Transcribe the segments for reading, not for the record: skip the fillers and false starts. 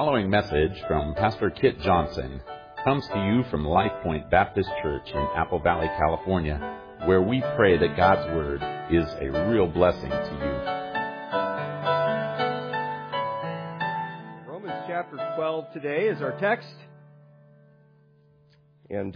following message from Pastor Kit Johnson comes to you from Life Point Baptist Church in Apple Valley, California, where we pray that God's Word is a real blessing to you. Romans chapter 12 today is our text. And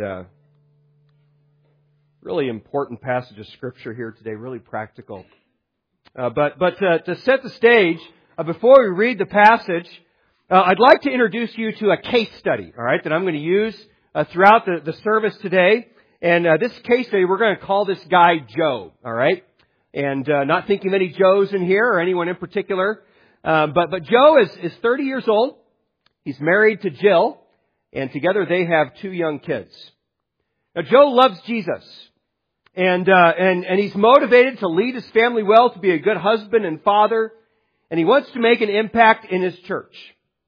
really important passage of Scripture here today, really practical. But to set the stage, before we read the passage, I'd like to introduce you to a case study, all right, that I'm going to use throughout the service today. And this case study, we're going to call this guy Joe, all right? And not thinking of any Joes in here or anyone in particular. But Joe is 30 years old. He's married to Jill, and together they have 2 young kids. Now, Joe loves Jesus. And he's motivated to lead his family well, to be a good husband and father. And he wants to make an impact in his church.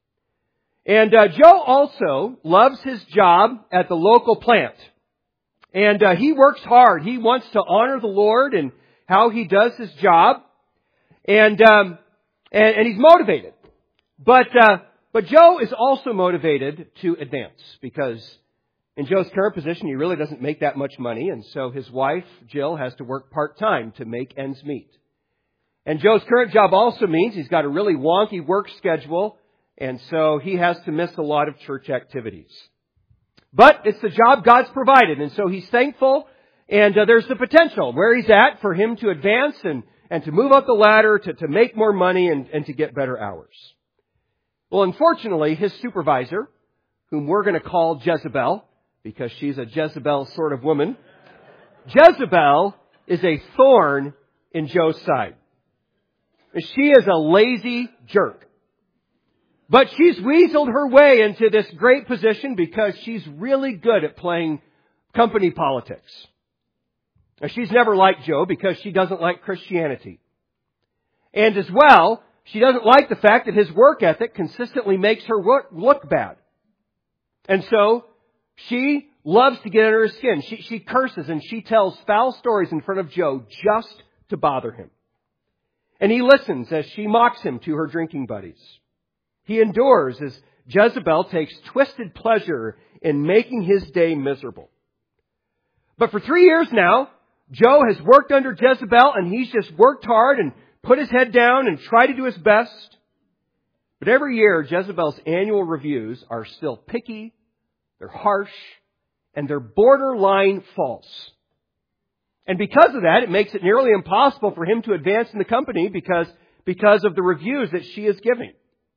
And Joe also loves his job at the local plant. And he works hard. He wants to honor the Lord and how he does his job. And he's motivated. But Joe is also motivated to advance, because in Joe's current position, he really doesn't make that much money. And so his wife, Jill, has to work part-time to make ends meet. And Joe's current job also means he's got a really wonky work schedule, and so he has to miss a lot of church activities. But it's the job God's provided, and so he's thankful, and there's the potential where he's at for him to advance and to move up the ladder, to make more money and to get better hours. Well, unfortunately, his supervisor, whom we're going to call Jezebel, because she's a Jezebel sort of woman, Jezebel is a thorn in Joe's side. She is a lazy jerk. But she's weaseled her way into this great position because she's really good at playing company politics. Now, she's never liked Joe because she doesn't like Christianity. And as well, she doesn't like the fact that his work ethic consistently makes her look bad. And so she loves to get under his skin. She curses and she tells foul stories in front of Joe just to bother him. And he listens as she mocks him to her drinking buddies. He endures as Jezebel takes twisted pleasure in making his day miserable. But for 3 years now, Joe has worked under Jezebel, and he's just worked hard and put his head down and tried to do his best. But every year, Jezebel's annual reviews are still picky, they're harsh, and they're borderline false. And because of that, it makes it nearly impossible for him to advance in the company because of the reviews that she is giving.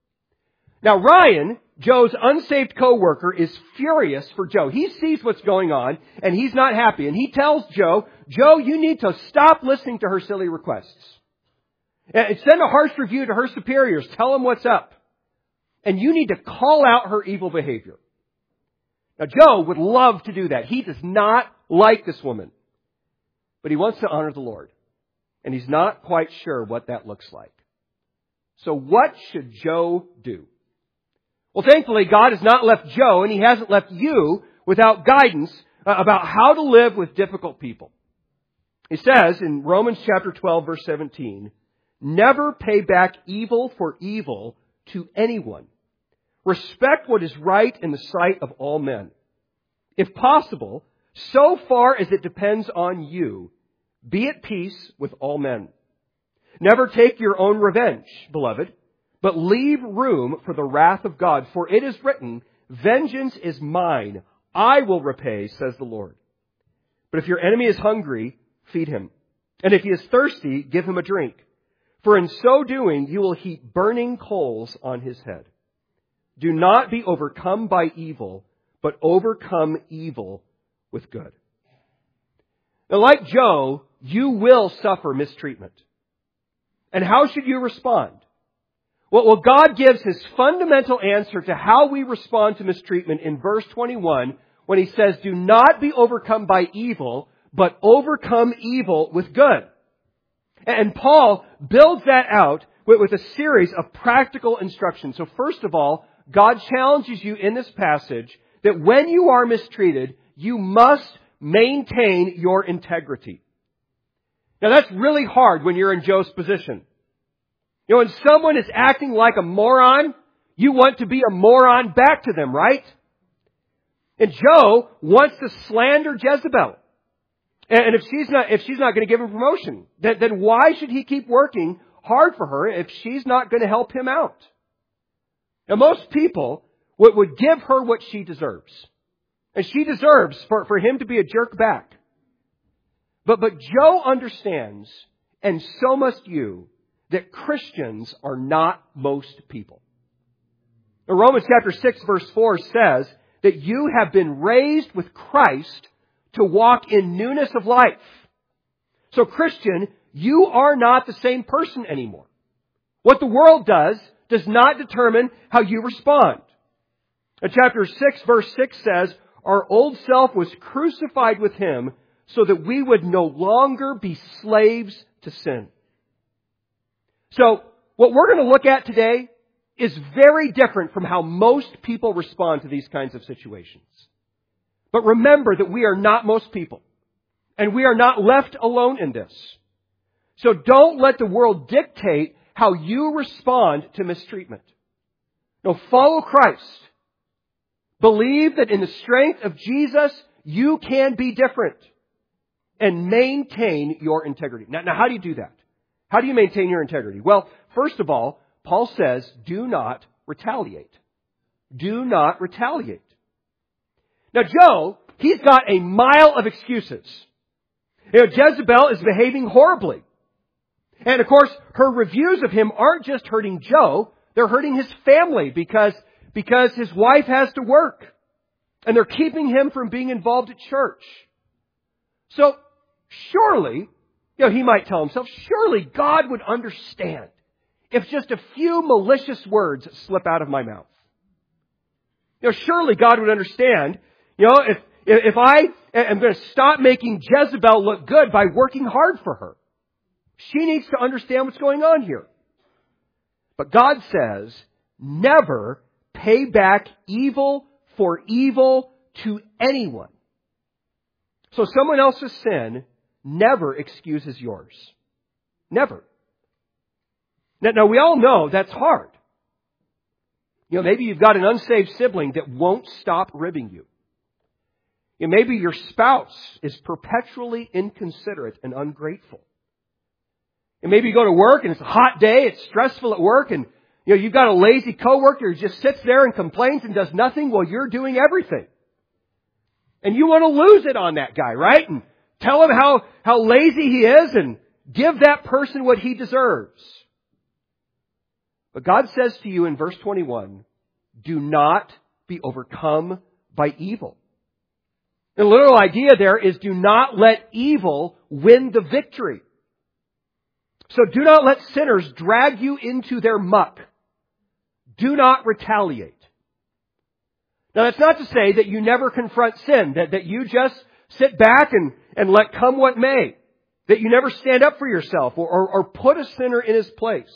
Now, Ryan, Joe's unsaved co-worker, is furious for Joe. He sees what's going on, and he's not happy. And he tells Joe, you need to stop listening to her silly requests. And send a harsh review to her superiors. Tell them what's up. And you need to call out her evil behavior. Now, Joe would love to do that. He does not like this woman. But he wants to honor the Lord. And he's not quite sure what that looks like. So what should Joe do? Well, thankfully, God has not left Joe, and He hasn't left you without guidance about how to live with difficult people. He says in Romans chapter 12, verse 17, "Never pay back evil for evil to anyone. Respect what is right in the sight of all men. If possible, so far as it depends on you, be at peace with all men. Never take your own revenge, beloved, but leave room for the wrath of God. For it is written, 'Vengeance is mine, I will repay,' says the Lord. But if your enemy is hungry, feed him. And if he is thirsty, give him a drink. For in so doing, you will heap burning coals on his head. Do not be overcome by evil, but overcome evil with good." Now, like Joe, you will suffer mistreatment. And how should you respond? Well, God gives His fundamental answer to how we respond to mistreatment in verse 21 when He says, "Do not be overcome by evil, but overcome evil with good." And Paul builds that out with a series of practical instructions. So first of all, God challenges you in this passage that when you are mistreated, you must maintain your integrity. Now that's really hard when you're in Joe's position. When someone is acting like a moron, You want to be a moron back to them, right? And Joe wants to slander Jezebel. And if she's not going to give him promotion, then why should he keep working hard for her if she's not going to help him out? Now, most people would give her what she deserves. And she deserves for him to be a jerk back. But Joe understands, and so must you, that Christians are not most people. Now, Romans chapter 6 verse 4 says that you have been raised with Christ to walk in newness of life. So Christian, you are not the same person anymore. What the world does not determine how you respond. Chapter 6 verse 6 says, our old self was crucified with Him so that we would no longer be slaves to sin. So what we're going to look at today is very different from how most people respond to these kinds of situations. But remember that we are not most people. And we are not left alone in this. So don't let the world dictate how you respond to mistreatment. No, follow Christ. Believe that in the strength of Jesus, you can be different. And maintain your integrity. Now how do you do that? How do you maintain your integrity? Well, first of all, Paul says, do not retaliate. Do not retaliate. Now, Joe, he's got a mile of excuses. Jezebel is behaving horribly. And of course, her reviews of him aren't just hurting Joe, they're hurting his family because his wife has to work. And they're keeping him from being involved at church. So, surely, he might tell himself, surely God would understand if just a few malicious words slip out of my mouth. Surely God would understand, if I am going to stop making Jezebel look good by working hard for her. She needs to understand what's going on here. But God says, never pay back evil for evil to anyone. So someone else's sin never excuses yours. Never. Now we all know that's hard. Maybe you've got an unsaved sibling that won't stop ribbing you. Maybe your spouse is perpetually inconsiderate and ungrateful. And maybe you go to work and it's a hot day, it's stressful at work, and you've got a lazy coworker who just sits there and complains and does nothing while you're doing everything. And you want to lose it on that guy, right? And tell him how lazy he is and give that person what he deserves. But God says to you in verse 21, do not be overcome by evil. The literal idea there is do not let evil win the victory. So do not let sinners drag you into their muck. Do not retaliate. Now that's not to say that you never confront sin, that you just sit back and let come what may. That you never stand up for yourself or put a sinner in his place.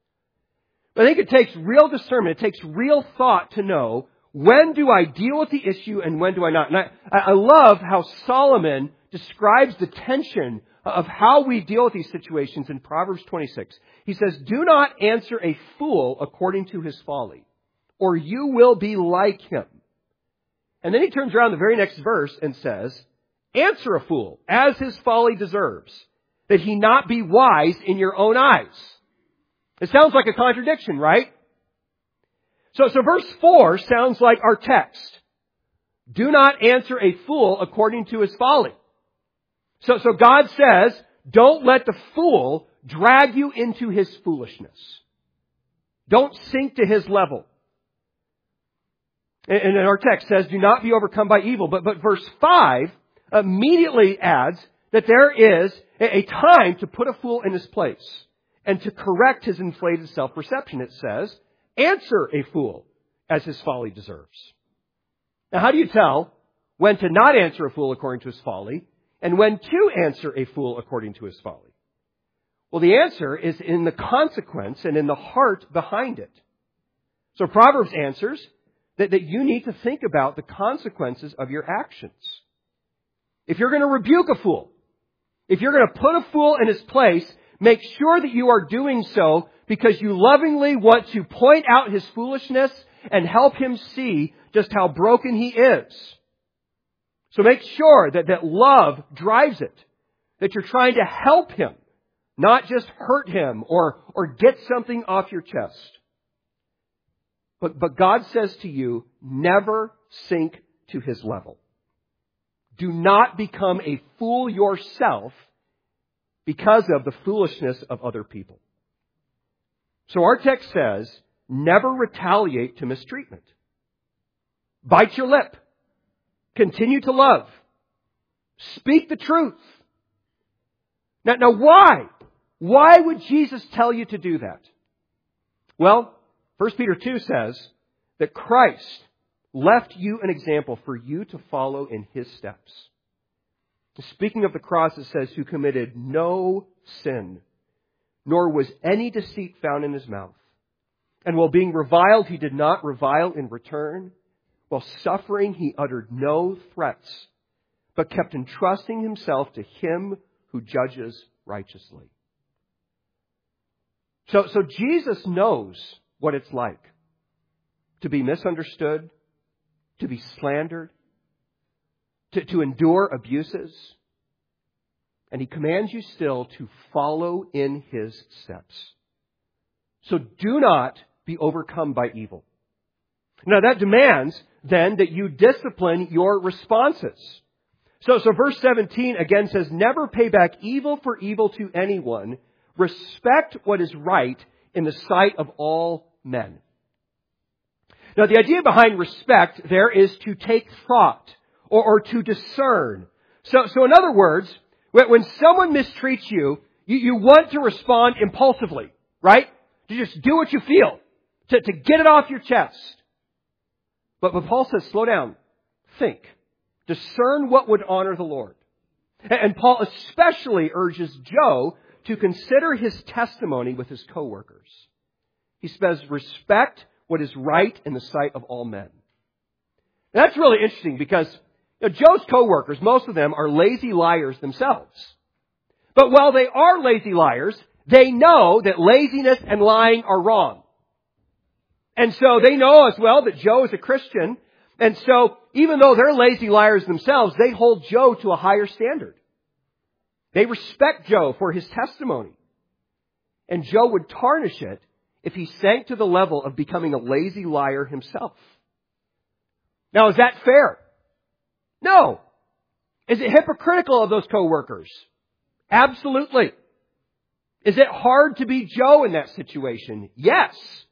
I think it takes real discernment, it takes real thought to know when do I deal with the issue and when do I not. And I love how Solomon describes the tension of how we deal with these situations in Proverbs 26. He says, do not answer a fool according to his folly, or you will be like him. And then he turns around the very next verse and says, answer a fool as his folly deserves, that he not be wise in your own eyes. It sounds like a contradiction, right? So verse 4 sounds like our text. Do not answer a fool according to his folly. So God says, don't let the fool drag you into his foolishness. Don't sink to his level. And our text says, do not be overcome by evil. But verse 5 immediately adds that there is a time to put a fool in his place and to correct his inflated self-perception. It says, answer a fool as his folly deserves. Now, how do you tell when to not answer a fool according to his folly and when to answer a fool according to his folly? Well, the answer is in the consequence and in the heart behind it. So Proverbs answers that you need to think about the consequences of your actions. If you're going to rebuke a fool, if you're going to put a fool in his place, make sure that you are doing so because you lovingly want to point out his foolishness and help him see just how broken he is. So make sure that love drives it, that you're trying to help him, not just hurt him or get something off your chest. But God says to you, never sink to his level. Do not become a fool yourself because of the foolishness of other people. So our text says, never retaliate to mistreatment. Bite your lip. Continue to love. Speak the truth. Now why? Why would Jesus tell you to do that? Well, 1 Peter 2 says that Christ left you an example for you to follow in his steps. Speaking of the cross, it says, who committed no sin, nor was any deceit found in his mouth. And while being reviled, he did not revile in return. While suffering, he uttered no threats, but kept entrusting himself to him who judges righteously. So Jesus knows what it's like to be misunderstood, to be slandered, to endure abuses. And he commands you still to follow in his steps. So do not be overcome by evil. Now that demands then that you discipline your responses. So verse 17 again says, never pay back evil for evil to anyone. Respect what is right in the sight of all men. Now the idea behind respect there is to take thought or to discern. So in other words, when someone mistreats you, you want to respond impulsively, right? To just do what you feel, to get it off your chest. But Paul says, slow down, think, discern what would honor the Lord. And Paul especially urges Joe to consider his testimony with his co-workers. He says, respect what is right in the sight of all men. And that's really interesting because Joe's co-workers, most of them are lazy liars themselves. But while they are lazy liars, they know that laziness and lying are wrong. And so they know as well that Joe is a Christian. And so even though they're lazy liars themselves, they hold Joe to a higher standard. They respect Joe for his testimony. And Joe would tarnish it if he sank to the level of becoming a lazy liar himself. Now, is that fair? No. Is it hypocritical of those co-workers? Absolutely. Is it hard to be Joe in that situation? Yes.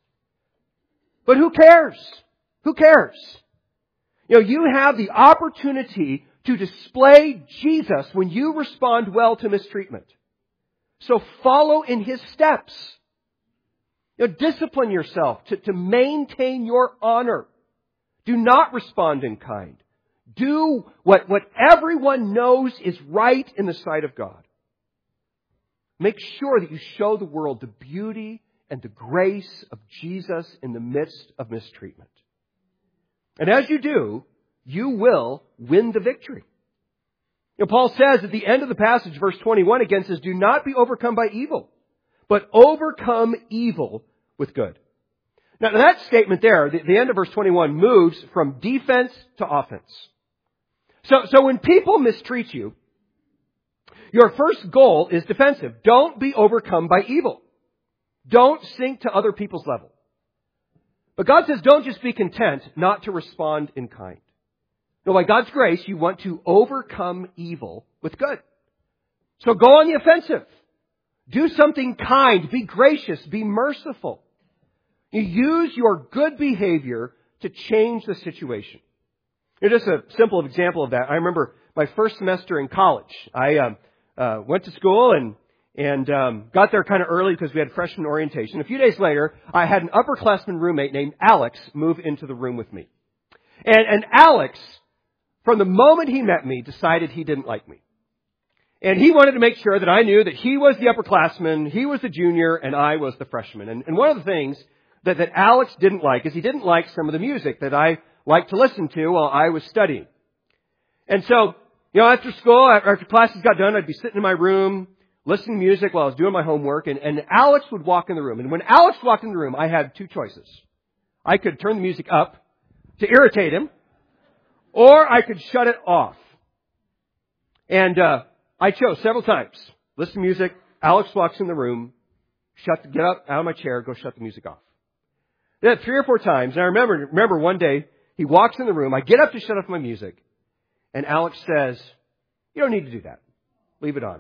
But who cares? Who cares? You have the opportunity to display Jesus when you respond well to mistreatment. So follow in his steps. Discipline yourself to maintain your honor. Do not respond in kind. Do what everyone knows is right in the sight of God. Make sure that you show the world the beauty and the grace of Jesus in the midst of mistreatment. And as you do, you will win the victory. Paul says at the end of the passage, verse 21 again says, do not be overcome by evil, but overcome evil with good. Now that statement there, the end of verse 21, moves from defense to offense. So when people mistreat you, your first goal is defensive. Don't be overcome by evil. Don't sink to other people's level. But God says don't just be content not to respond in kind. No, by God's grace, you want to overcome evil with good. So go on the offensive. Do something kind. Be gracious. Be merciful. You use your good behavior to change the situation. Just a simple example of that. I remember my first semester in college. I went to school and got there kind of early because we had freshman orientation. A few days later, I had an upperclassman roommate named Alex move into the room with me. And Alex, from the moment he met me, decided he didn't like me. And he wanted to make sure that I knew that he was the upperclassman, he was the junior, and I was the freshman. And one of the things that Alex didn't like is he didn't like some of the music that I liked to listen to while I was studying. And so, after school, after classes got done, I'd be sitting in my room listening to music while I was doing my homework, and Alex would walk in the room. And when Alex walked in the room, I had two choices. I could turn the music up to irritate him, or I could shut it off. And I chose several times. Listen to music, Alex walks in the room, get up out of my chair, go shut the music off. Then 3 or 4 times, and I remember one day, he walks in the room, I get up to shut off my music, and Alex says, "You don't need to do that. Leave it on."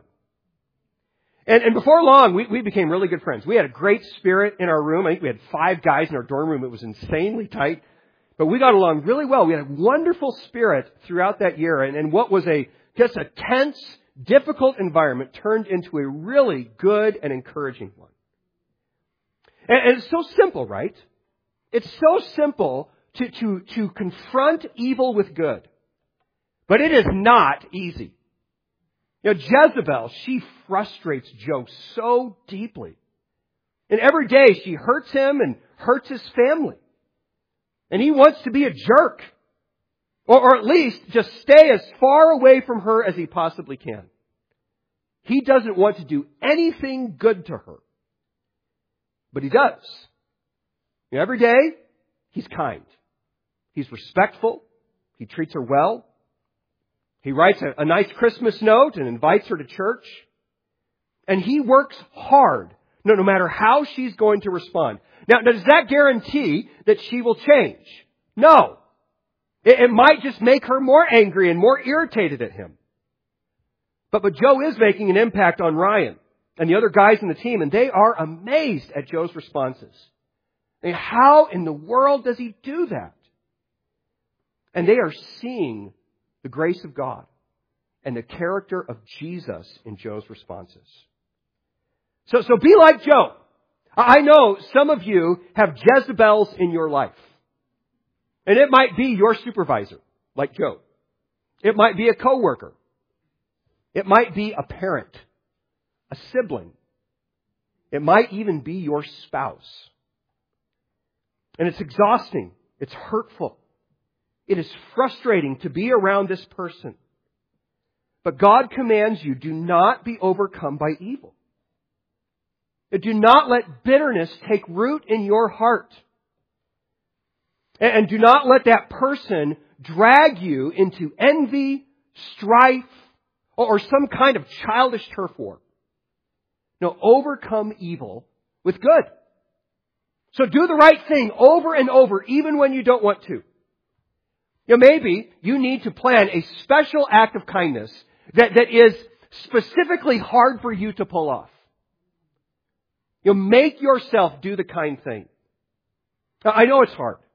And before long, we became really good friends. We had a great spirit in our room. I think we had 5 guys in our dorm room. It was insanely tight. But we got along really well. We had a wonderful spirit throughout that year. And what was just a tense, difficult environment turned into a really good and encouraging one. And it's so simple, right? It's so simple to confront evil with good. But it is not easy. You know, Jezebel, she frustrates Joe so deeply. And every day she hurts him and hurts his family. And he wants to be a jerk. Or at least just stay as far away from her as he possibly can. He doesn't want to do anything good to her. But he does. You know, every day, he's kind. He's respectful. He treats her well. He writes a nice Christmas note and invites her to church. And he works hard, no matter how she's going to respond. Now, does that guarantee that she will change? No. It might just make her more angry and more irritated at him. But Joe is making an impact on Ryan and the other guys in the team, and they are amazed at Joe's responses. I mean, how in the world does he do that? And they are seeing the grace of God and the character of Jesus in Joe's responses. So be like Joe. I know some of you have Jezebels in your life. And it might be your supervisor, like Joe. It might be a coworker. It might be a parent, a sibling. It might even be your spouse. And it's exhausting. It's hurtful. It is frustrating to be around this person. But God commands you, do not be overcome by evil. Do not let bitterness take root in your heart. And do not let that person drag you into envy, strife, or some kind of childish turf war. No, overcome evil with good. So do the right thing over and over, even when you don't want to. You know, maybe you need to plan a special act of kindness that is specifically hard for you to pull off. You know, make yourself do the kind thing. I know it's hard.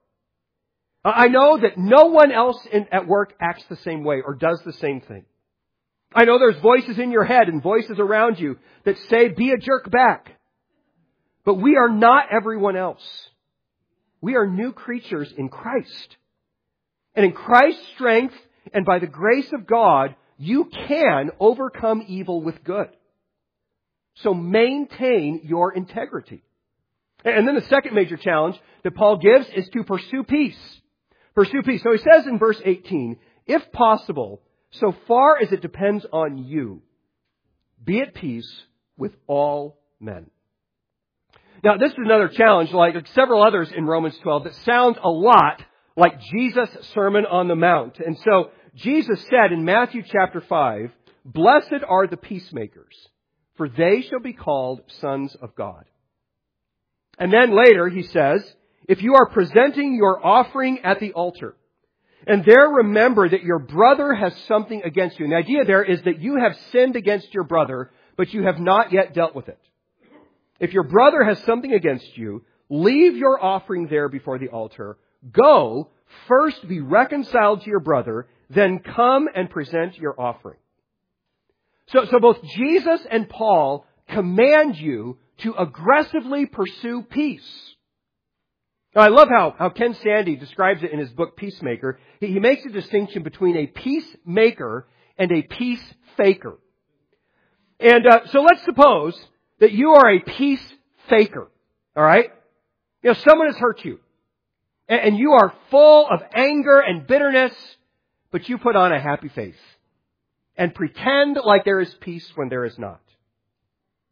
I know that no one else at work acts the same way or does the same thing. I know there's voices in your head and voices around you that say, be a jerk back. But we are not everyone else. We are new creatures in Christ. And in Christ's strength and by the grace of God, you can overcome evil with good. So maintain your integrity. And then the second major challenge that Paul gives is to pursue peace. Pursue peace. So he says in verse 18, if possible, so far as it depends on you, be at peace with all men. Now, this is another challenge, like several others in Romans 12, that sounds a lot like Jesus' Sermon on the Mount. And so Jesus said in Matthew chapter 5, blessed are the peacemakers, for they shall be called sons of God. And then later he says, if you are presenting your offering at the altar, and there remember that your brother has something against you. And the idea there is that you have sinned against your brother, but you have not yet dealt with it. If your brother has something against you, leave your offering there before the altar. Go, first be reconciled to your brother, then come and present your offering. So both Jesus and Paul command you to aggressively pursue peace. Now, I love how Ken Sande describes it in his book, Peacemaker. He makes a distinction between a peacemaker and a peace faker. And so let's suppose that you are a peace faker. All right? You know, someone has hurt you. And you are full of anger and bitterness, but you put on a happy face and pretend like there is peace when there is not.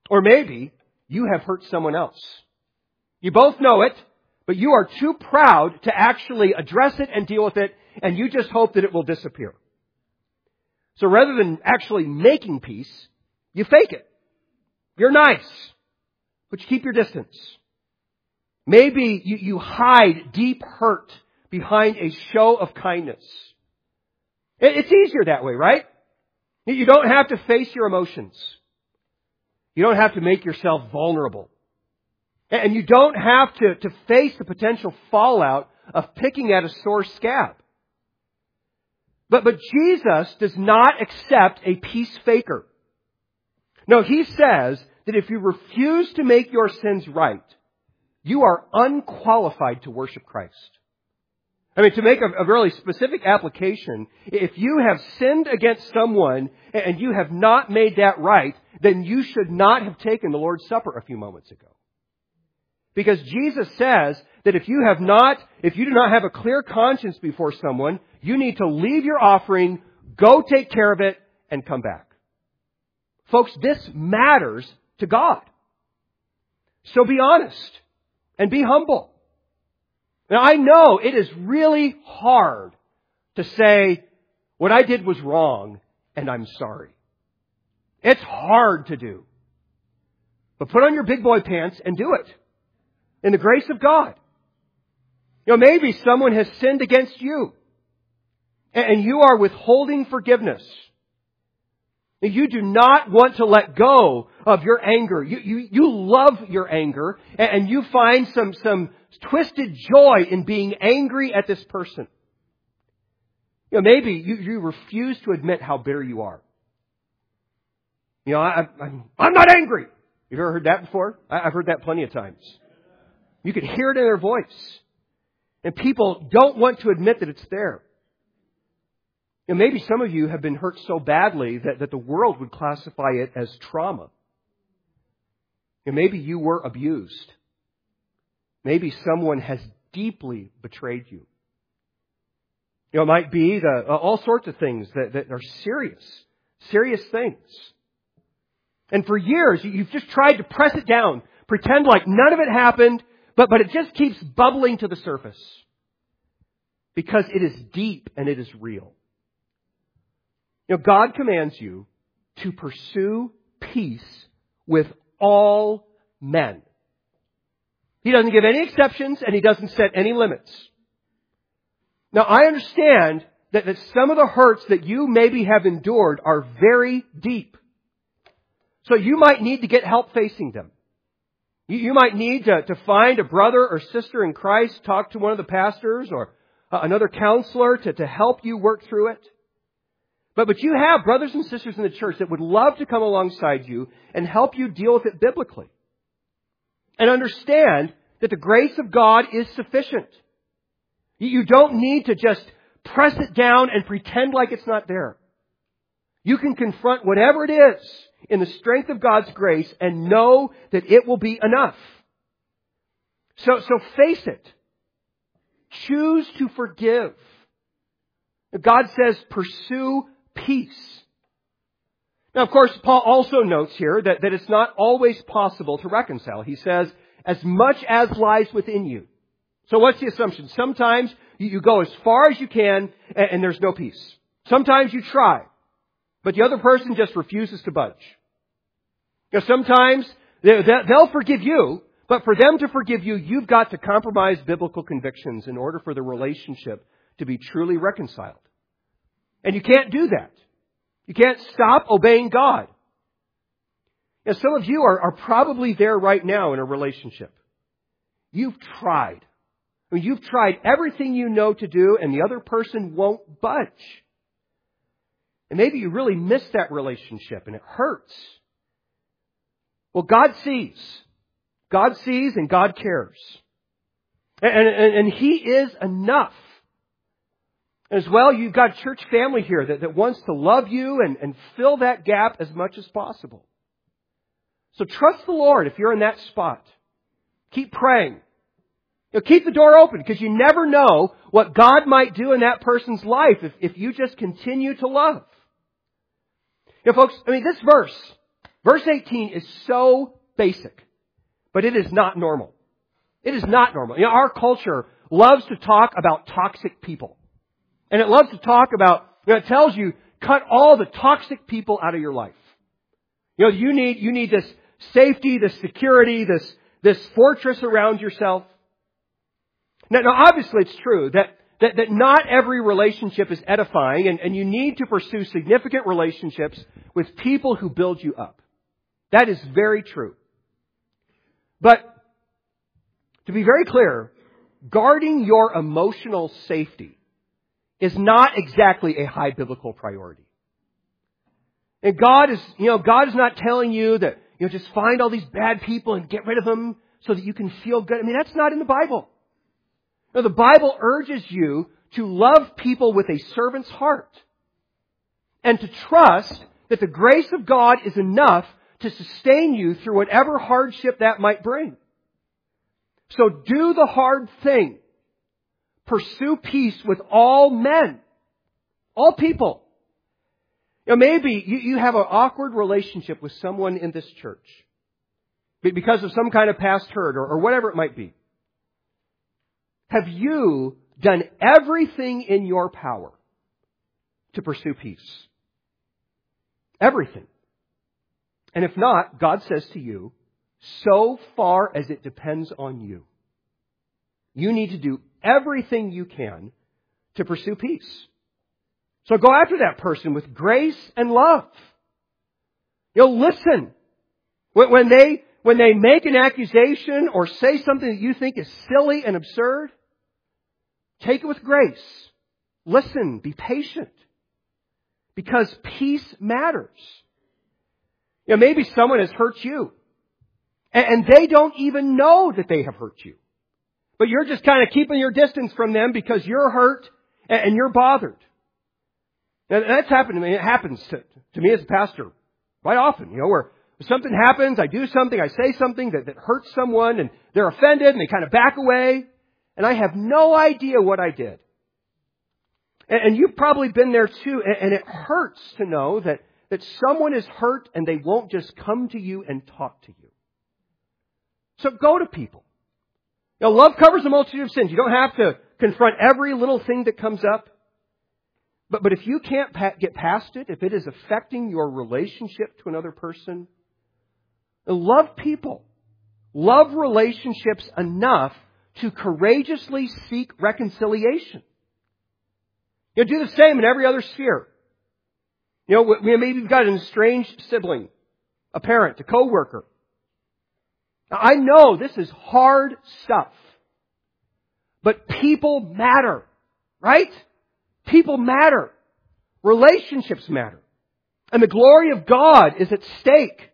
Or maybe you have hurt someone else. You both know it, but you are too proud to actually address it and deal with it, and you just hope that it will disappear. So rather than actually making peace, you fake it. You're nice, but you keep your distance. Maybe you hide deep hurt behind a show of kindness. It's easier that way, right? You don't have to face your emotions. You don't have to make yourself vulnerable. And you don't have to face the potential fallout of picking at a sore scab. But Jesus does not accept a peace faker. No, He says that if you refuse to make your sins right, you are unqualified to worship Christ. I mean, to make a really specific application, if you have sinned against someone and you have not made that right, then you should not have taken the Lord's Supper a few moments ago. Because Jesus says that if you do not have a clear conscience before someone, you need to leave your offering, go take care of it, and come back. Folks, this matters to God. So be honest and be humble. Now, I know it is really hard to say, what I did was wrong and I'm sorry. It's hard to do. But put on your big boy pants and do it. In the grace of God. Maybe someone has sinned against you and you are withholding forgiveness. You do not want to let go of your anger. You love your anger and you find some twisted joy in being angry at this person. Maybe you refuse to admit how bitter you are. I'm not angry. You've ever heard that before? I've heard that plenty of times. You can hear it in their voice. And people don't want to admit that it's there. Maybe some of you have been hurt so badly that the world would classify it as trauma. Maybe you were abused. Maybe someone has deeply betrayed you. It might be all sorts of things that are serious things. And for years, you've just tried to press it down, pretend like none of it happened, but it just keeps bubbling to the surface. Because it is deep and it is real. God commands you to pursue peace with all men. He doesn't give any exceptions and He doesn't set any limits. Now, I understand that some of the hurts that you maybe have endured are very deep. So you might need to get help facing them. You might need to find a brother or sister in Christ, talk to one of the pastors or another counselor to help you work through it. But you have brothers and sisters in the church that would love to come alongside you and help you deal with it biblically. And understand that the grace of God is sufficient. You don't need to just press it down and pretend like it's not there. You can confront whatever it is in the strength of God's grace and know that it will be enough. So face it. Choose to forgive. God says pursue peace. Now, of course, Paul also notes here that it's not always possible to reconcile. He says, as much as lies within you. So what's the assumption? Sometimes you go as far as you can and there's no peace. Sometimes you try, but the other person just refuses to budge. Sometimes they'll forgive you, but for them to forgive you, you've got to compromise biblical convictions in order for the relationship to be truly reconciled. And you can't do that. You can't stop obeying God. Some of you are probably there right now in a relationship. You've tried. You've tried everything you know to do, and the other person won't budge. And maybe you really miss that relationship, and it hurts. Well, God sees. God sees and God cares. And He is enough. As well, you've got a church family here that wants to love you and fill that gap as much as possible. So trust the Lord if you're in that spot. Keep praying. Keep the door open because you never know what God might do in that person's life if you just continue to love. Folks, this Verse 18 is so basic, but it is not normal. It is not normal. Our culture loves to talk about toxic people. And it loves to talk about, it tells you, cut all the toxic people out of your life. You need this safety, this security, this fortress around yourself. Now obviously it's true that not every relationship is edifying, and you need to pursue significant relationships with people who build you up. That is very true. But to be very clear, guarding your emotional safety is not exactly a high biblical priority. And God is not telling you that, just find all these bad people and get rid of them so that you can feel good. That's not in the Bible. No, the Bible urges you to love people with a servant's heart and to trust that the grace of God is enough to sustain you through whatever hardship that might bring. So do the hard thing. Pursue peace with all men, all people. Maybe you have an awkward relationship with someone in this church because of some kind of past hurt or whatever it might be. Have you done everything in your power to pursue peace? Everything. And if not, God says to you, so far as it depends on you, you need to do everything you can to pursue peace. So go after that person with grace and love. Listen. When they make an accusation or say something that you think is silly and absurd, take it with grace. Listen. Be patient. Because peace matters. Maybe someone has hurt you. And they don't even know that they have hurt you. But you're just kind of keeping your distance from them because you're hurt and you're bothered. Now, that's happened to me. It happens to me as a pastor quite often, where something happens, I do something, I say something that hurts someone, and they're offended, and they kind of back away, and I have no idea what I did. And you've probably been there too, and it hurts to know that someone is hurt and they won't just come to you and talk to you. So go to people. Love covers a multitude of sins. You don't have to confront every little thing that comes up. But if you can't get past it, if it is affecting your relationship to another person, love people. Love relationships enough to courageously seek reconciliation. Do the same in every other sphere. Maybe you've got an estranged sibling, a parent, a coworker. Now, I know this is hard stuff, but people matter, right? People matter. Relationships matter. And the glory of God is at stake.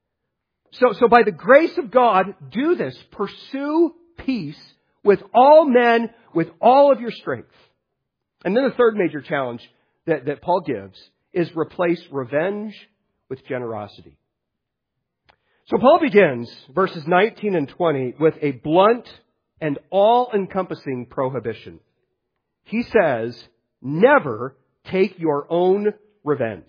So by the grace of God, do this. Pursue peace with all men, with all of your strength. And then the third major challenge that Paul gives is replace revenge with generosity. So Paul begins verses 19 and 20 with a blunt and all-encompassing prohibition. He says, never take your own revenge.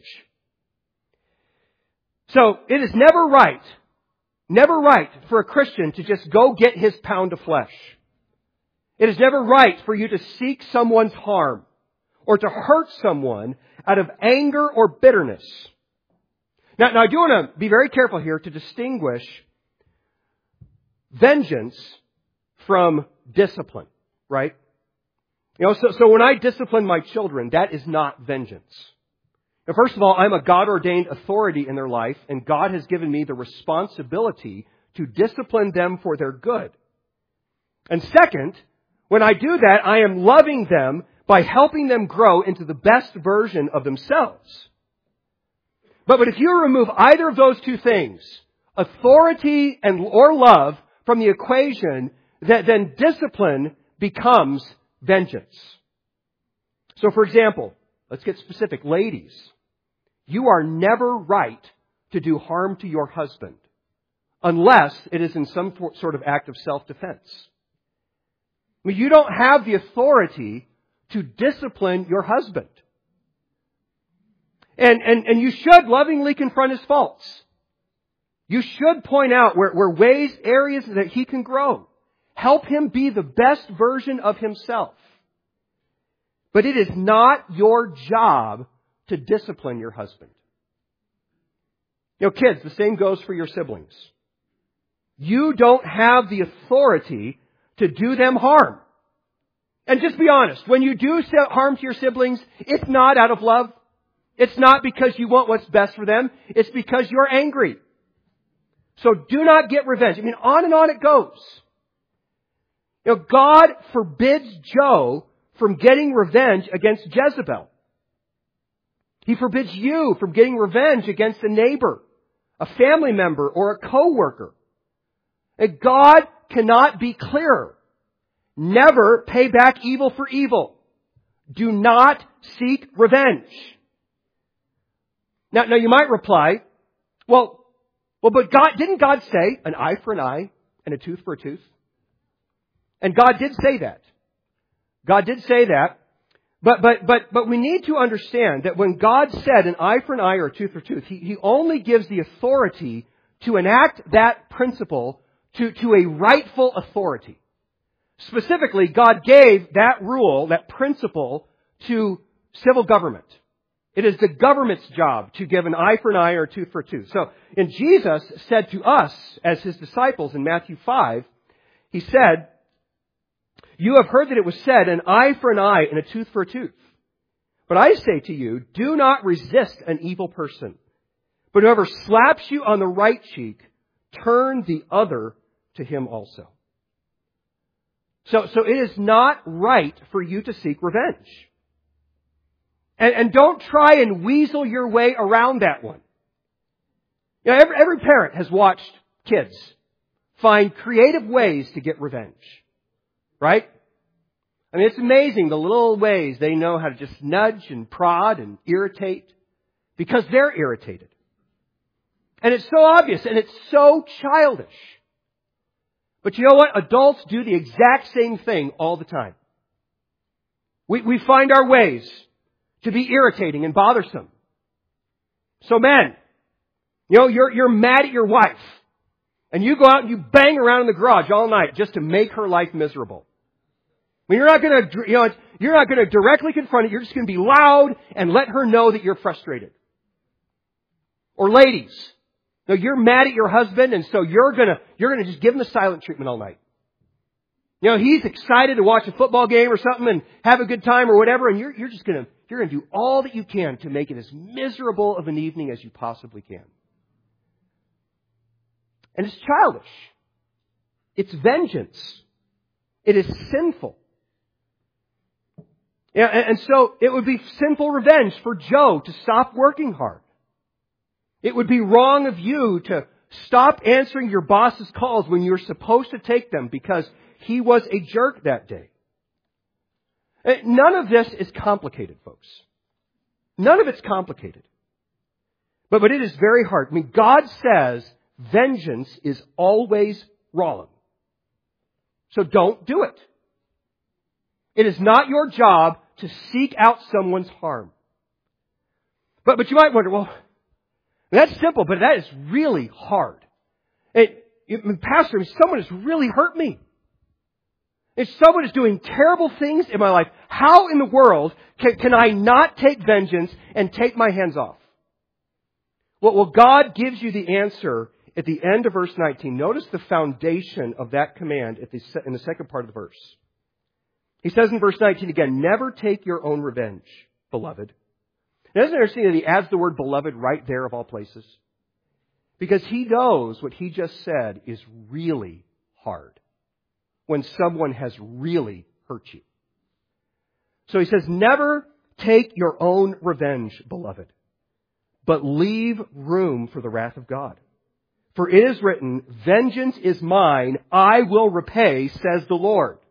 So it is never right for a Christian to just go get his pound of flesh. It is never right for you to seek someone's harm or to hurt someone out of anger or bitterness. Now I do want to be very careful here to distinguish vengeance from discipline, right? So when I discipline my children, that is not vengeance. Now, first of all, I'm a God-ordained authority in their life, and God has given me the responsibility to discipline them for their good. And second, when I do that, I am loving them by helping them grow into the best version of themselves. But if you remove either of those two things, authority or love, from the equation, then discipline becomes vengeance. So for example, let's get specific. Ladies, you are never right to do harm to your husband unless it is in some sort of act of self-defense. You don't have the authority to discipline your husband. And you should lovingly confront his faults. You should point out where areas that he can grow. Help him be the best version of himself. But it is not your job to discipline your husband. Kids, the same goes for your siblings. You don't have the authority to do them harm. And just be honest, when you do harm to your siblings, it's not out of love. It's not because you want what's best for them. It's because you're angry. So do not get revenge. On and on it goes. God forbids Joe from getting revenge against Jezebel. He forbids you from getting revenge against a neighbor, a family member, or a coworker. And God cannot be clearer. Never pay back evil for evil. Do not seek revenge. Now you might reply, well, but didn't God say an eye for an eye and a tooth for a tooth? And God did say that. God did say that. But we need to understand that when God said an eye for an eye or a tooth for a tooth, He only gives the authority to enact that principle to a rightful authority. Specifically, God gave that rule, that principle, to civil government. It is the government's job to give an eye for an eye or a tooth for a tooth. So, and Jesus said to us as His disciples in Matthew 5, He said, "You have heard that it was said, an eye for an eye and a tooth for a tooth. But I say to you, do not resist an evil person. But whoever slaps you on the right cheek, turn the other to him also." So it is not right for you to seek revenge. And don't try and weasel your way around that one. Every parent has watched kids find creative ways to get revenge. Right? It's amazing the little ways they know how to just nudge and prod and irritate because they're irritated. And it's so obvious and it's so childish. But you know what? Adults do the exact same thing all the time. We find our ways to be irritating and bothersome. So men, you're mad at your wife and you go out and you bang around in the garage all night just to make her life miserable. You're not going to directly confront it. You're just going to be loud and let her know that you're frustrated. Or ladies, you're mad at your husband, and so you're going to just give him the silent treatment all night. He's excited to watch a football game or something and have a good time or whatever, and you're going to do all that you can to make it as miserable of an evening as you possibly can. And it's childish. It's vengeance. It is sinful. And so it would be sinful revenge for Joe to stop working hard. It would be wrong of you to stop answering your boss's calls when you're supposed to take them because he was a jerk that day. None of this is complicated, folks. None of it's complicated. But it is very hard. God says vengeance is always wrong. So don't do it. It is not your job to seek out someone's harm. But you might wonder, well, that's simple, but that is really hard. Pastor, someone has really hurt me. If someone is doing terrible things in my life, how in the world can I not take vengeance and take my hands off? Well, God gives you the answer at the end of verse 19. Notice the foundation of that command in the second part of the verse. He says in verse 19 again, "Never take your own revenge, beloved." Now, isn't it interesting that he adds the word beloved right there of all places? Because he knows what he just said is really hard when someone has really hurt you. So he says, "Never take your own revenge, beloved, but leave room for the wrath of God. For it is written, 'Vengeance is mine, I will repay, says the Lord.'"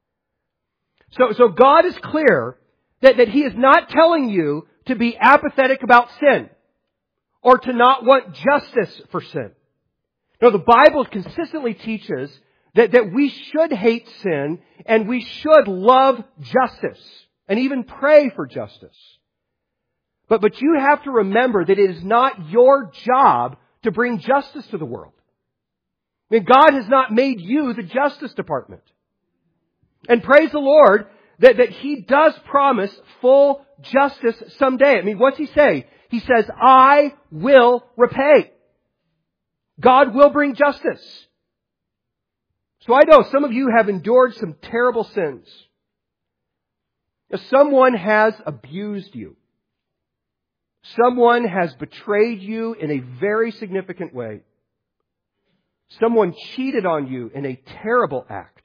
So God is clear that He is not telling you to be apathetic about sin or to not want justice for sin. No, the Bible consistently teaches that we should hate sin and we should love justice and even pray for justice. But you have to remember that it is not your job to bring justice to the world. I mean, God has not made you the Justice Department. And praise the Lord that He does promise full justice someday. I mean, what's He say? He says, I will repay. God will bring justice. So I know some of you have endured some terrible sins. If someone has abused you, someone has betrayed you in a very significant way, someone cheated on you in a terrible act,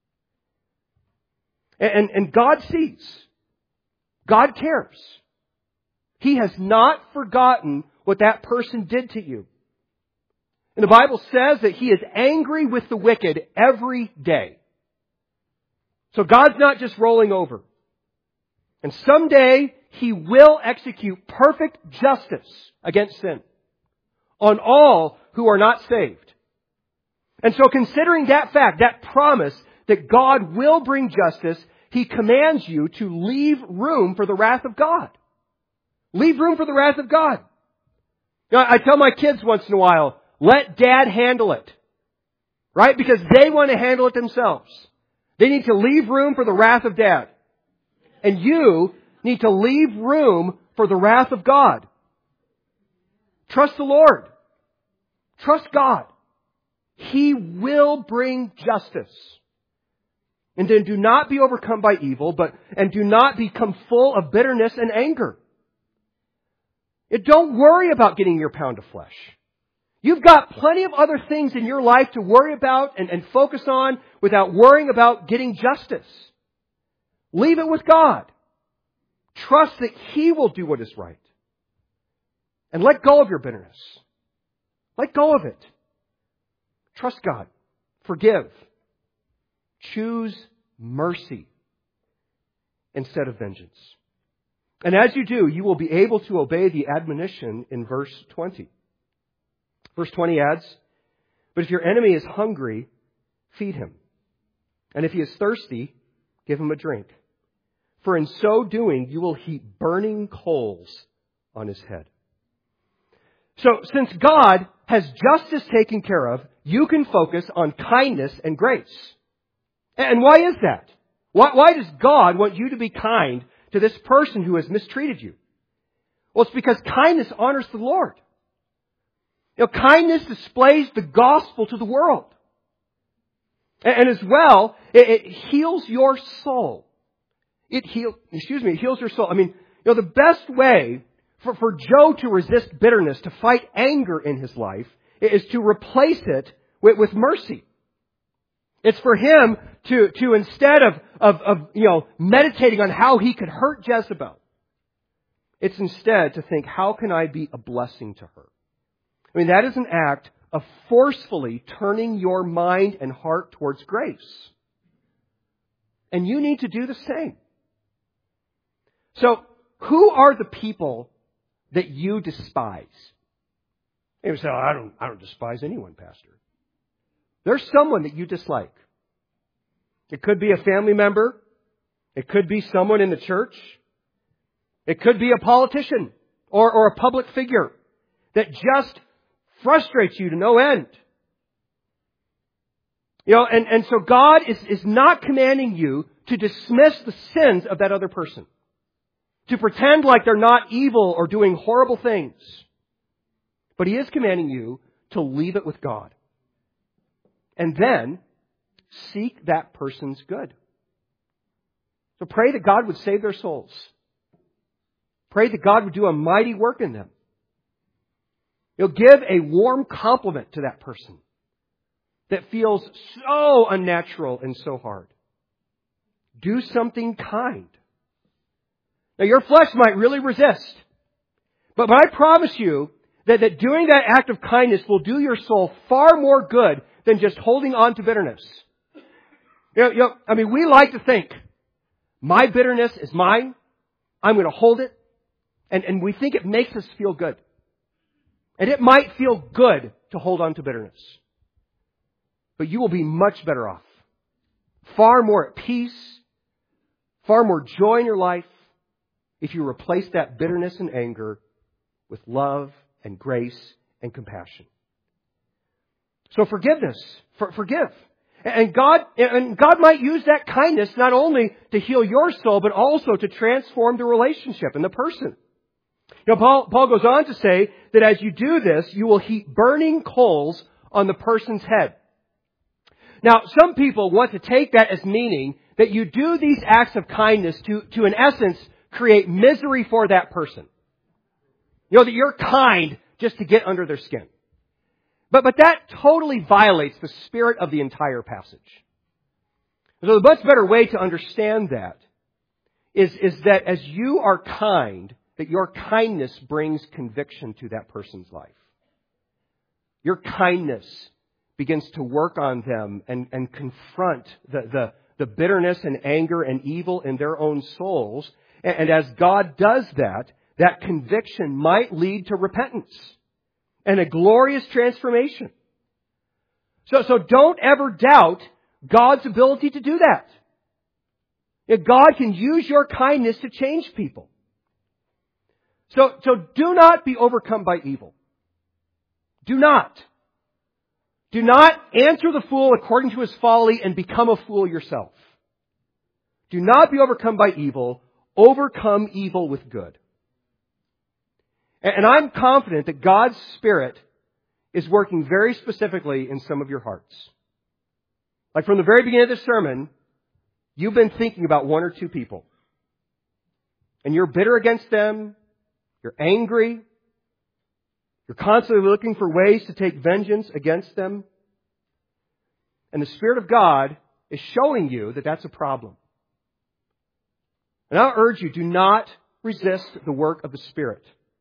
and God sees, God cares. He has not forgotten what that person did to you. And the Bible says that He is angry with the wicked every day. So God's not just rolling over. And someday He will execute perfect justice against sin on all who are not saved. And so considering that fact, that promise that God will bring justice, He commands you to leave room for the wrath of God. Leave room for the wrath of God. You know, I tell my kids once in a while, let Dad handle it. Right? Because they want to handle it themselves. They need to leave room for the wrath of Dad. And you need to leave room for the wrath of God. Trust the Lord. Trust God. He will bring justice. And then do not be overcome by evil, and do not become full of bitterness and anger. Don't worry about getting your pound of flesh. You've got plenty of other things in your life to worry about and focus on without worrying about getting justice. Leave it with God. Trust that He will do what is right. And let go of your bitterness. Let go of it. Trust God. Forgive. Choose mercy instead of vengeance. And as you do, you will be able to obey the admonition in verse 20. Verse 20 adds, but if your enemy is hungry, feed him. And if he is thirsty, give him a drink. For in so doing, you will heap burning coals on his head. So, since God has justice taken care of, you can focus on kindness and grace. And why is that? Why does God want you to be kind to this person who has mistreated you? Well, it's because kindness honors the Lord. You know, kindness displays the gospel to the world. And as well, it heals your soul. It heals your soul. I mean, you know, the best way for Joe to resist bitterness, to fight anger in his life, is to replace it with mercy. It's for him to instead of meditating on how he could hurt Jezebel, it's instead to think, how can I be a blessing to her? I mean, that is an act of forcefully turning your mind and heart towards grace. And you need to do the same. So, who are the people that you despise? You say, I don't despise anyone, Pastor. There's someone that you dislike. It could be a family member. It could be someone in the church. It could be a politician or a public figure that just frustrates you to no end. You know, and so God is not commanding you to dismiss the sins of that other person, to pretend like they're not evil or doing horrible things. But He is commanding you to leave it with God. And then seek that person's good. So pray that God would save their souls. Pray that God would do a mighty work in them. You'll give a warm compliment to that person that feels so unnatural and so hard. Do something kind. Now, your flesh might really resist. But I promise you that doing that act of kindness will do your soul far more good than just holding on to bitterness. We like to think, my bitterness is mine. I'm going to hold it. And we think it makes us feel good. And it might feel good to hold on to bitterness. But you will be much better off. Far more at peace. Far more joy in your life if you replace that bitterness and anger with love and grace and compassion. So forgiveness. Forgive. And God might use that kindness not only to heal your soul, but also to transform the relationship and the person. You know, Paul goes on to say that as you do this, you will heap burning coals on the person's head. Now, some people want to take that as meaning that you do these acts of kindness to in essence, create misery for that person. You know, that you're kind just to get under their skin. But that totally violates the spirit of the entire passage. So the much better way to understand that is that as you are kind, that your kindness brings conviction to that person's life. Your kindness begins to work on them and confront the bitterness and anger and evil in their own souls. And as God does that, that conviction might lead to repentance and a glorious transformation. So don't ever doubt God's ability to do that. If God can use your kindness to change people. So do not be overcome by evil. Do not. Do not answer the fool according to his folly and become a fool yourself. Do not be overcome by evil. Overcome evil with good. And I'm confident that God's Spirit is working very specifically in some of your hearts. Like from the very beginning of this sermon, you've been thinking about one or two people. And you're bitter against them. You're angry. You're constantly looking for ways to take vengeance against them. And the Spirit of God is showing you that that's a problem. And I'll urge you, do not resist the work of the Spirit.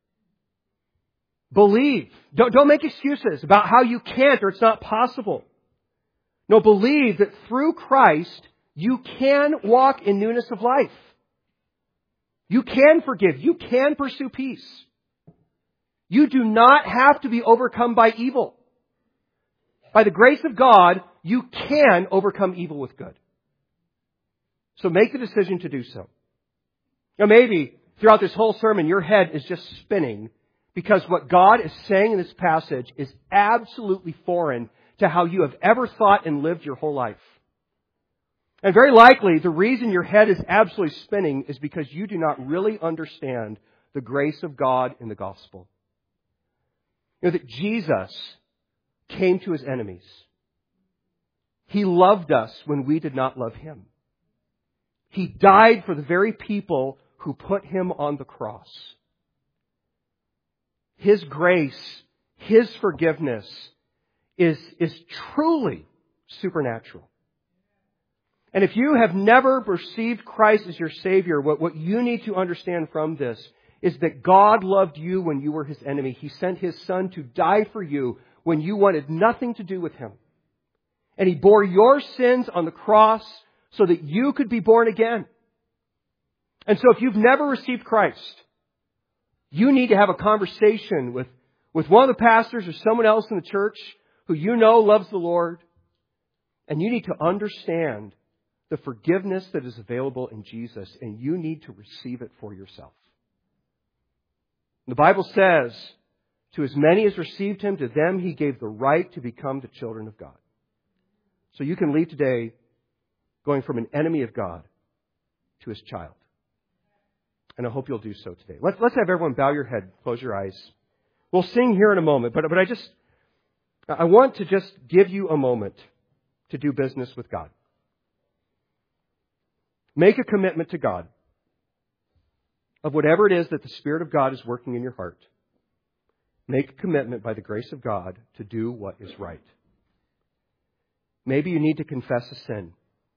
Believe. Don't make excuses about how you can't or it's not possible. No, believe that through Christ, you can walk in newness of life. You can forgive. You can pursue peace. You do not have to be overcome by evil. By the grace of God, you can overcome evil with good. So make the decision to do so. Now maybe throughout this whole sermon, your head is just spinning because what God is saying in this passage is absolutely foreign to how you have ever thought and lived your whole life. And very likely, the reason your head is absolutely spinning is because you do not really understand the grace of God in the gospel. You know, that Jesus came to His enemies. He loved us when we did not love Him. He died for the very people who put Him on the cross. His grace, His forgiveness is truly supernatural. And if you have never received Christ as your Savior, what you need to understand from this is that God loved you when you were His enemy. He sent His Son to die for you when you wanted nothing to do with Him. And He bore your sins on the cross so that you could be born again. And so if you've never received Christ, you need to have a conversation with one of the pastors or someone else in the church who you know loves the Lord. And you need to understand the forgiveness that is available in Jesus, and you need to receive it for yourself. The Bible says, to as many as received Him, to them He gave the right to become the children of God. So you can leave today going from an enemy of God to His child. And I hope you'll do so today. Let's have everyone bow your head, close your eyes. We'll sing here in a moment, but I want to just give you a moment to do business with God. Make a commitment to God of whatever it is that the Spirit of God is working in your heart. Make a commitment by the grace of God to do what is right. Maybe you need to confess a sin.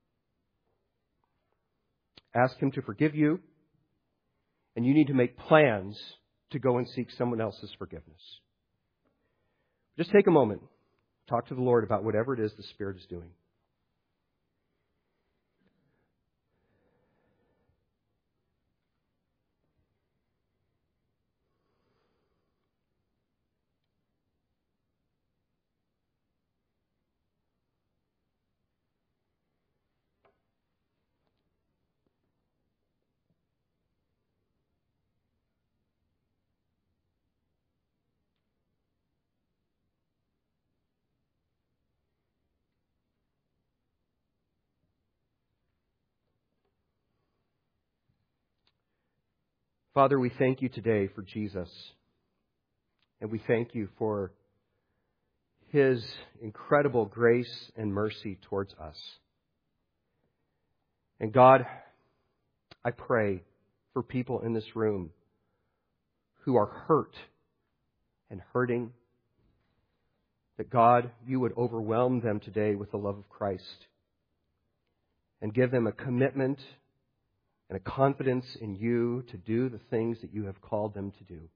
Ask Him to forgive you. And you need to make plans to go and seek someone else's forgiveness. Just take a moment. Talk to the Lord about whatever it is the Spirit is doing. Father, we thank you today for Jesus. And we thank you for His incredible grace and mercy towards us. And God, I pray for people in this room who are hurt and hurting, that God, you would overwhelm them today with the love of Christ and give them a commitment and a confidence in you to do the things that you have called them to do.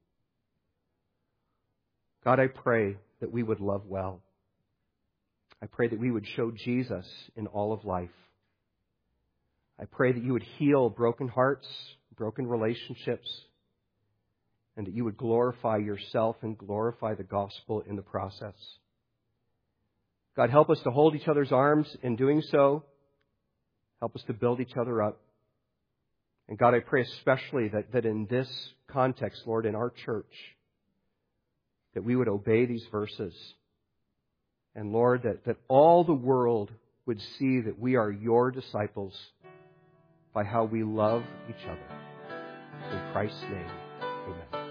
God, I pray that we would love well. I pray that we would show Jesus in all of life. I pray that you would heal broken hearts, broken relationships, and that you would glorify yourself and glorify the gospel in the process. God, help us to hold each other's arms in doing so. Help us to build each other up. And God, I pray especially that in this context, Lord, in our church, that we would obey these verses. And Lord, that all the world would see that we are your disciples by how we love each other. In Christ's name, amen.